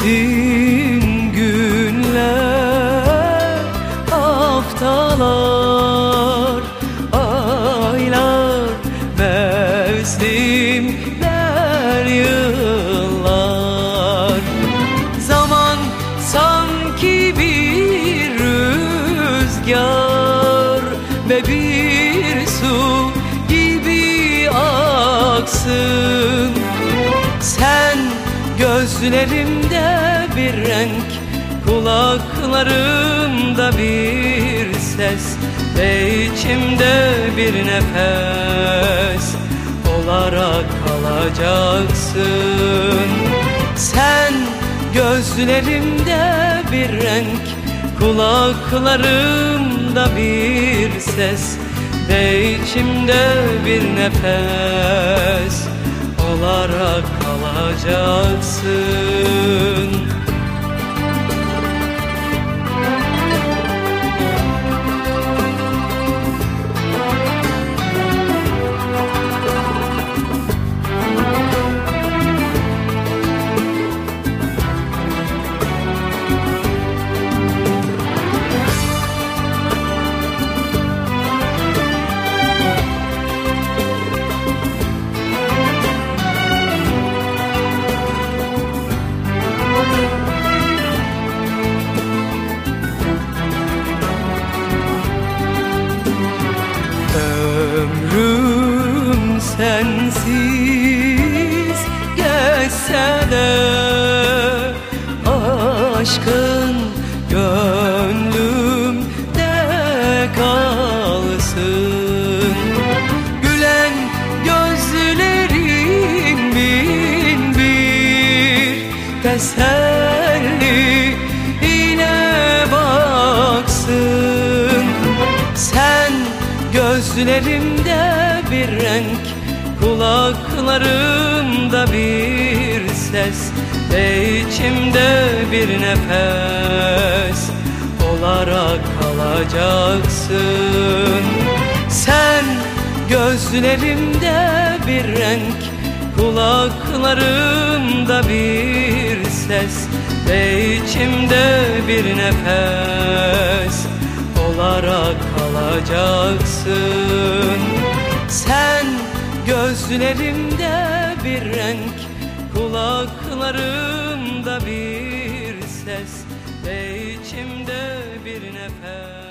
Geçsin günler, haftalar, aylar, mevsimler, yıllar. Zaman sanki bir rüzgar ve bir su gibi aksın. Sen gözlerimde bir renk, kulaklarımda bir ses ve içimde bir nefes olarak kalacaksın. Sen gözlerimde bir renk, kulaklarımda bir ses ve içimde bir nefes olarak kalacaksın. Ömrüm sensiz geçse de aşkın gönlümde kalsın. Gülen gözlerin bin bir teselli ile baksın. Sen gözlerimde bir renk, kulaklarımda bir ses ve içimde bir nefes olarak kalacaksın. Sen gözlerimde bir renk, kulaklarımda bir ses ve içimde bir nefes olarak kalacaksın. Sen gözlerimde bir renk, kulaklarımda bir ses ve içimde bir nefes